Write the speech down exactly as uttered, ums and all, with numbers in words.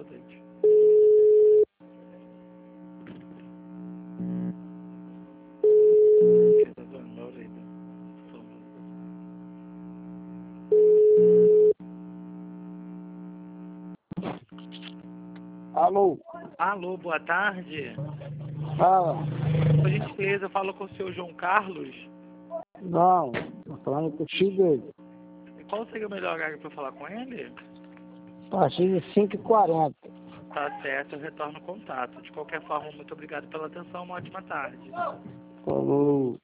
escova dente. Que tá doendo minha orelha. Alô? Alô, boa tarde. Fala. Por gentileza, eu falo com o senhor João Carlos. Não, tô falando com o tio dele. Qual seria o melhor horário para falar com ele? A partir de cinco e quarenta. Tá certo, eu retorno o contato. De qualquer forma, muito obrigado pela atenção, uma ótima tarde. Falou.